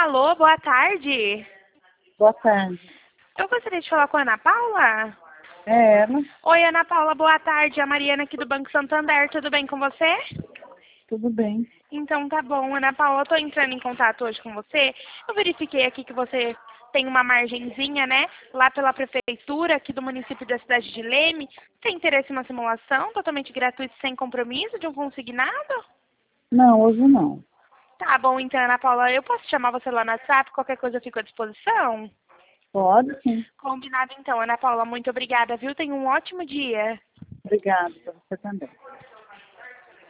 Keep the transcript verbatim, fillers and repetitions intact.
Alô, boa tarde. Boa tarde. Eu gostaria de falar com a Ana Paula. É ela? Oi, Ana Paula, boa tarde. A Mariana aqui do Banco Santander, tudo bem com você? Tudo bem. Então tá bom, Ana Paula, eu tô entrando em contato hoje com você. Eu verifiquei aqui que você tem uma margenzinha, né, lá pela prefeitura aqui do município da cidade de Leme. Tem interesse em uma simulação totalmente gratuita, sem compromisso, de um consignado? Não, hoje não. Tá bom, então, Ana Paula, eu posso chamar você lá no WhatsApp? Qualquer coisa eu fico à disposição? Pode sim. Combinado então, Ana Paula. Muito obrigada, viu? Tenha um ótimo dia. Obrigada, para você também.